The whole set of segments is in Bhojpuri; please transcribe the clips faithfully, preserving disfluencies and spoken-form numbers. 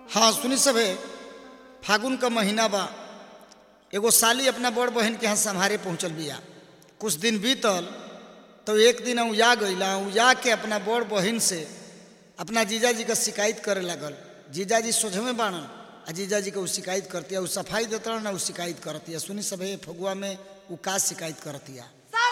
हाँ सुनी सबे, फागुन का महीना बा। एगो साली अपना बड़ बहन के यहाँ सम्हारे पहुँचल बिया। कुछ दिन बीतल तो एक दिन उजा गईला। उजा के अपना बड़ बहन से अपना जीजाजी का शिकायत करे लगल। जीजाजी सोझमे बाणन आ जीजाजी का उ शिकायत करतिया। उ सफाई देता ना उ शिकायत करतिया। सुनी सबे फगुआ में उ का शिकायत करतिया।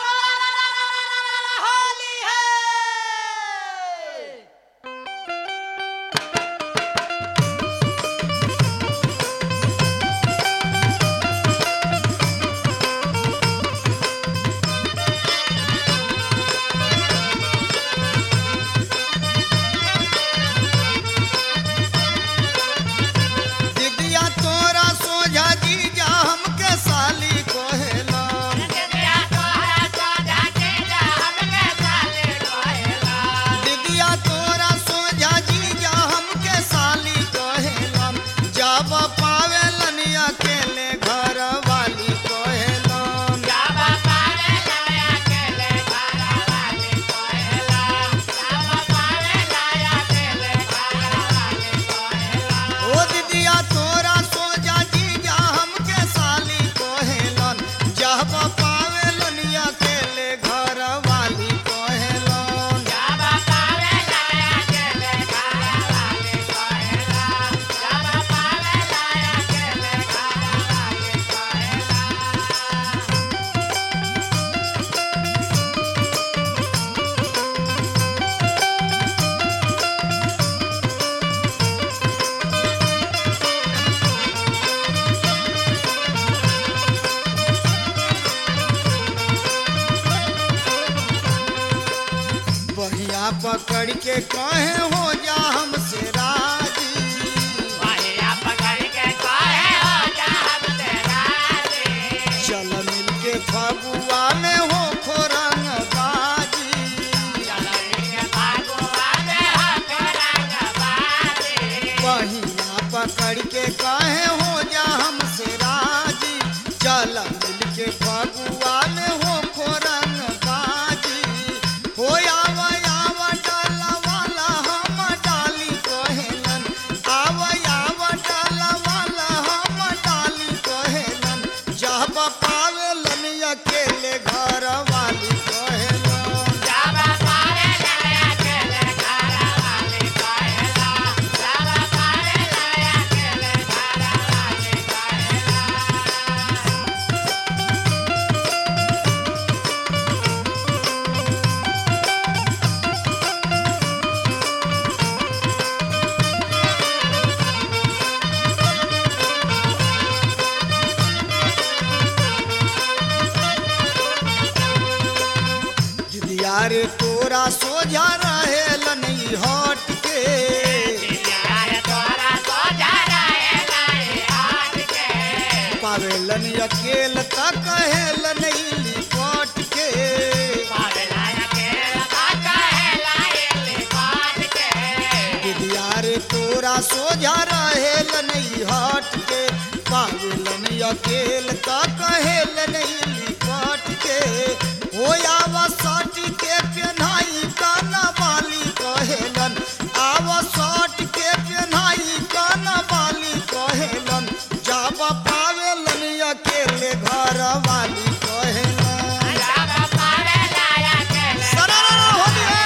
पकड़ के कहे हो जा हमसे राजी। बहिया पकड़ के कहे हो जा हमसे राजी। चल मिल के फगुआ में हो खोरंग बाजी। चल मिल के फगुआ में हो खोरंग बाजी। बहिया पकड़ के कहे हो जा हमसे राजी। चल मिल के फगुआ में हो खोरंग बाजी। हो यारे तोरा सोझा रहेल नहीं हट के। यारे तोरा सोझा रहेल नहीं हट के। पावेलन अकेल त कहेल नहीं लिपट के। पावेलन अकेल त कहेल नहीं लिपट के। यारे तोरा सोझा रहेल नहीं हट के। पावेलन अकेल त कहेल नहीं लिपट के। हो आवा सट के पेन्हाई काना बाली कहेलन। आवा सट के पेन्हाई काना बाली कहेलन। जब पावेलन अकेले घर वाली कहेलन। जब पावेलन अकेले सरारा हो गए।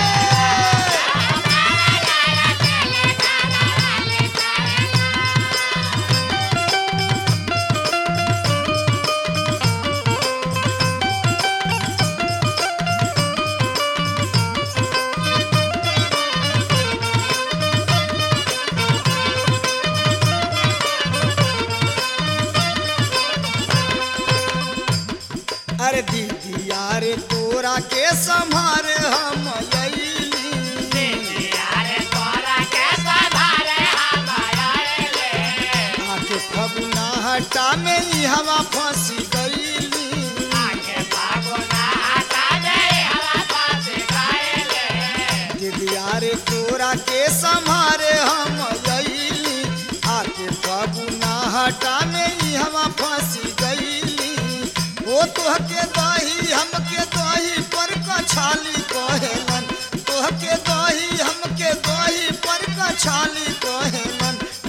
अरे दीदी यारे तोरा के संभारे हम अइली। यारे तोरा के संभारे हम अइली। आके फगुना हटा में ई हवा फंसी गईली। आके फगुना हटा में ई हवा फंसी गईली। दीदी यारे तोरा के संभारे हम अइली। आके फगुना हटा में ई हवा फंसी गईली। वो तोहके दही हमके दही पर कछाली कहेलन। तोहके दही हमके दही पर कछाली कहेलन।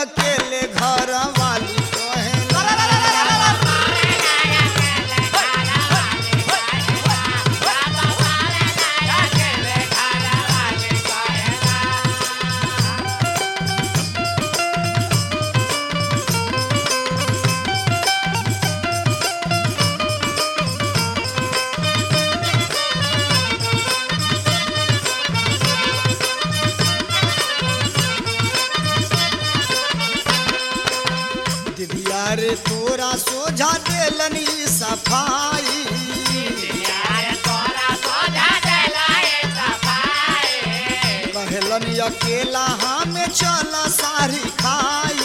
अकेले घर वाली कहेलन दिदिया रे तोरा सोझा देलनी सफाई कहलन अकेला हमें चल सारी खाई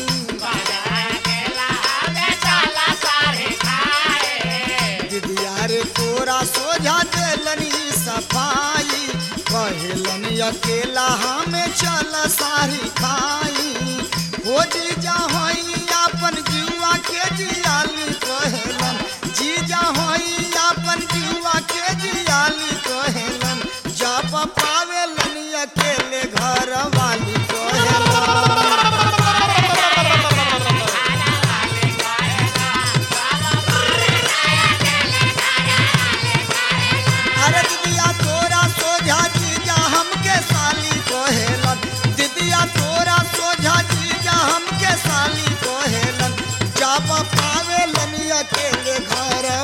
दिदिया रे तोरा सोझा देलनी सफाई कहलन अकेला हमें चल सारी खाई हो जीजा होई अपन जीवा के जियाली कहलन जीजा होई अपन जीवा के जियाली कहलन जब पावेलन अकेले घर वाली कहलन अरे दिदिया तोरा सोझा जीजा हमके साली कहलन दिदिया तोरा सोझा जीजा हमके साली कहलन जब पावेलन अकेले घर